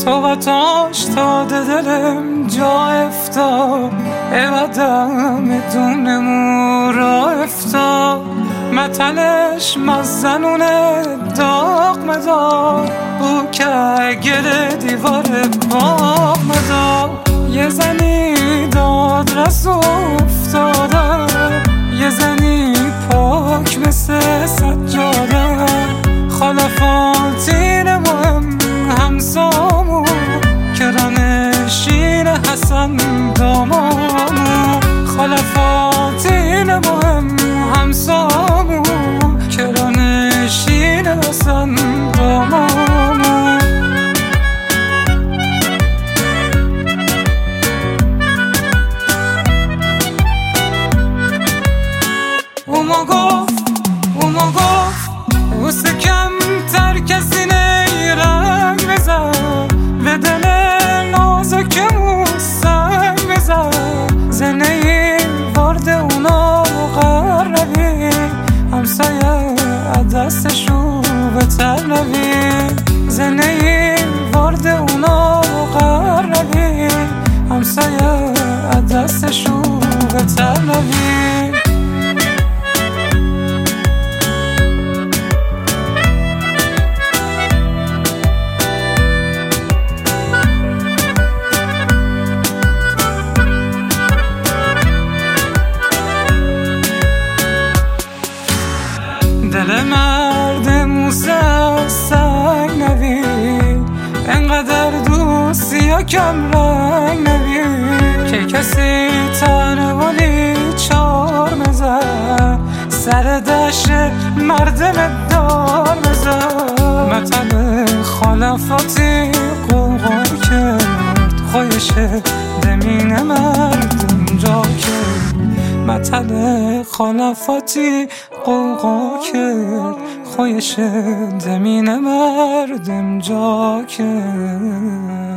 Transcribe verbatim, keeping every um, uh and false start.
صحبتاش تا دلم جا افتاد عوضم دونمو را افتاد متنش مزنونه داغ مدار او که گل دیوار باغ مدار یه زنی داد رس افتادم یه زنی پاک مثل سجادم خلفاتین مهم همسامو کرانشین حسن دامامو خلفاتین مهم همسامو کرانشین حسن دامامو اوما گفت اوما گفت اوست کم تر کسی نیرنگ بزن به دل نازکمو سنگ بزن زنه این وارد اونا مقربی همسایه دستشو بتر نبی زنه این وارد اونا مقربی همسایه دستشو بتر نبی دل مرد موسی سنگ نبید انقدر دوستی یا کم رنگ نبید که کسی تنوالی چار مزد سر دشت مردم دار مزد متن خلفاتی قوقا کرد خویش دمین مردم جا کرد متن خلفاتی قوقا کرد خویش زمین مردم جا کرد